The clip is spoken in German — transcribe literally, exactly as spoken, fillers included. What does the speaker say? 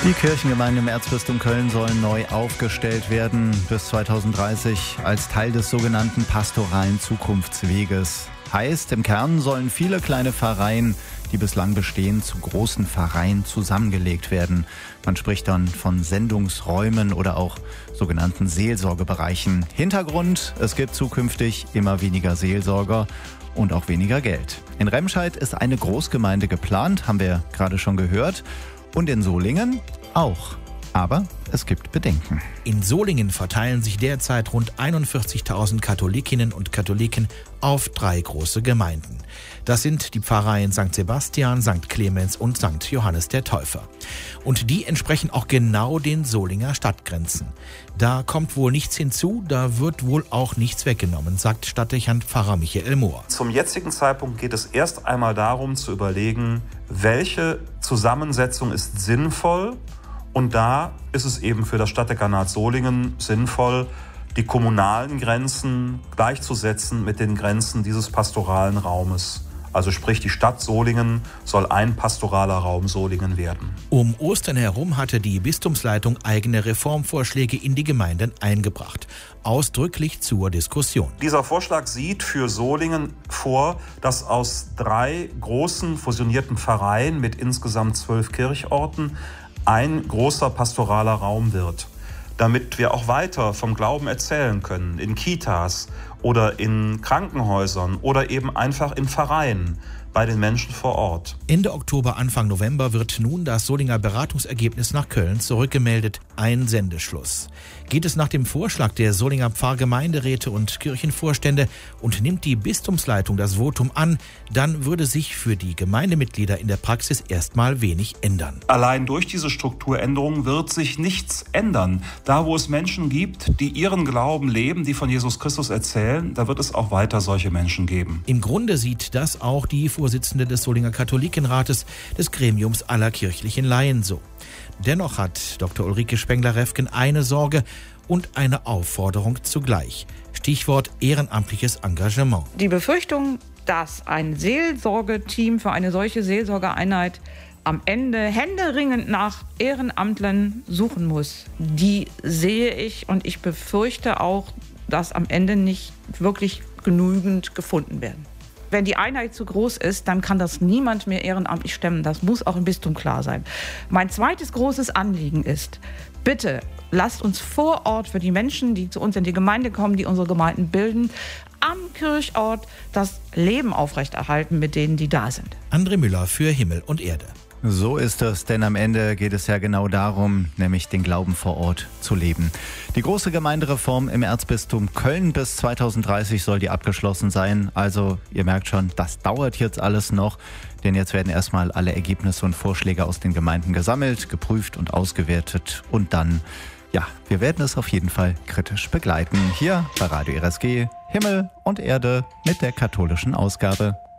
Die Kirchengemeinden im Erzbistum Köln sollen neu aufgestellt werden bis zweitausenddreißig als Teil des sogenannten pastoralen Zukunftsweges. Heißt, im Kern sollen viele kleine Pfarreien, die bislang bestehen, zu großen Pfarreien zusammengelegt werden. Man spricht dann von Sendungsräumen oder auch sogenannten Seelsorgebereichen. Hintergrund: Es gibt zukünftig immer weniger Seelsorger und auch weniger Geld. In Remscheid ist eine Großgemeinde geplant, haben wir gerade schon gehört. Und in Solingen auch. Aber es gibt Bedenken. In Solingen verteilen sich derzeit rund einundvierzigtausend Katholikinnen und Katholiken auf drei große Gemeinden. Das sind die Pfarreien Sankt Sebastian, Sankt Clemens und Sankt Johannes der Täufer. Und die entsprechen auch genau den Solinger Stadtgrenzen. Da kommt wohl nichts hinzu, da wird wohl auch nichts weggenommen, sagt Stadtdechant Pfarrer Michael Mohr. Zum jetzigen Zeitpunkt geht es erst einmal darum zu überlegen, welche Zusammensetzung ist sinnvoll. Und da ist es eben für das Stadtdekanat Solingen sinnvoll, die kommunalen Grenzen gleichzusetzen mit den Grenzen dieses pastoralen Raumes. Also sprich, die Stadt Solingen soll ein pastoraler Raum Solingen werden. Um Ostern herum hatte die Bistumsleitung eigene Reformvorschläge in die Gemeinden eingebracht. Ausdrücklich zur Diskussion. Dieser Vorschlag sieht für Solingen vor, dass aus drei großen fusionierten Pfarreien mit insgesamt zwölf Kirchorten ein großer pastoraler Raum wird, damit wir auch weiter vom Glauben erzählen können, in Kitas oder in Krankenhäusern oder eben einfach in Pfarreien bei den Menschen vor Ort. Ende Oktober, Anfang November wird nun das Solinger Beratungsergebnis nach Köln zurückgemeldet. Ein Sendeschluss. Geht es nach dem Vorschlag der Solinger Pfarrgemeinderäte und Kirchenvorstände und nimmt die Bistumsleitung das Votum an, dann würde sich für die Gemeindemitglieder in der Praxis erstmal wenig ändern. Allein durch diese Strukturänderung wird sich nichts ändern. Da, wo es Menschen gibt, die ihren Glauben leben, die von Jesus Christus erzählen, da wird es auch weiter solche Menschen geben. Im Grunde sieht das auch die Vorsitzende des Solinger Katholikenrates, des Gremiums aller kirchlichen Laien, so. Dennoch hat Doktor Ulrike Spengler-Refken eine Sorge und eine Aufforderung zugleich. Stichwort ehrenamtliches Engagement. Die Befürchtung, dass ein Seelsorgeteam für eine solche Seelsorgeeinheit am Ende händeringend nach Ehrenamtlern suchen muss, die sehe ich, und ich befürchte auch, dass am Ende nicht wirklich genügend gefunden werden. Wenn die Einheit zu groß ist, dann kann das niemand mehr ehrenamtlich stemmen. Das muss auch im Bistum klar sein. Mein zweites großes Anliegen ist, bitte lasst uns vor Ort für die Menschen, die zu uns in die Gemeinde kommen, die unsere Gemeinden bilden, am Kirchort das Leben aufrechterhalten mit denen, die da sind. André Müller für Himmel und Erde. So ist es, denn am Ende geht es ja genau darum, nämlich den Glauben vor Ort zu leben. Die große Gemeindereform im Erzbistum Köln bis zweitausenddreißig soll die abgeschlossen sein. Also ihr merkt schon, das dauert jetzt alles noch, denn jetzt werden erstmal alle Ergebnisse und Vorschläge aus den Gemeinden gesammelt, geprüft und ausgewertet. Und dann, ja, wir werden es auf jeden Fall kritisch begleiten. Hier bei Radio R S G, Himmel und Erde mit der katholischen Ausgabe.